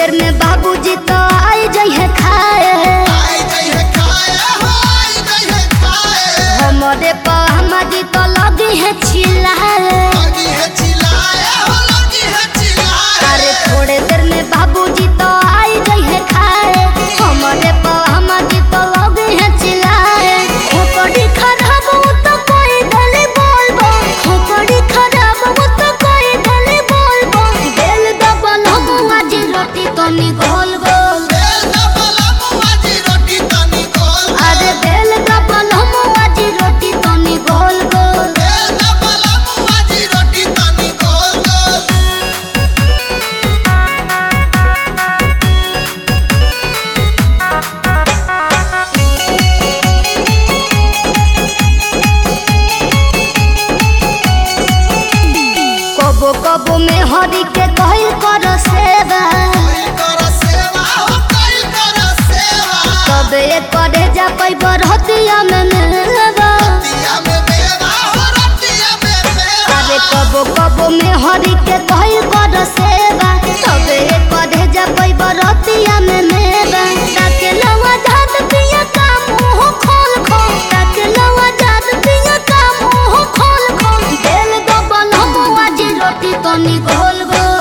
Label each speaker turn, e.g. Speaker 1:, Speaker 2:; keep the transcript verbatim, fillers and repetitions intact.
Speaker 1: देर में बाबूजी तो आई जाइए खाए हमारे पाजी तो लगी है चिल्लाए अरे थोड़े देर में बाबूजी तो आई जाइए खाए हमारे पाजी तो लगी है चिल्लाए खोपड़ी खराब हो तो कोई गली बोल खोपड़ी खराब हो तो कोई गली बोल बेल दबल हम आज रोटी तो निकोल गोल अरे बेल दबल हम आज रोटी तो निकोल गोल कबो कबो में हरी के कहल कर सेवा तब एक करे जा पै बरहतिया में मेवा अरे कबो कबो में हरी के कहल कर सेवा तब एक करे जा पै बरहतिया में मेवा ताके लवा जात पिया का मुंह खोल खोल ताके लवा जात पिया का मुंह खोल खोल बेल दबल हम आज रोटी तो निकोल गो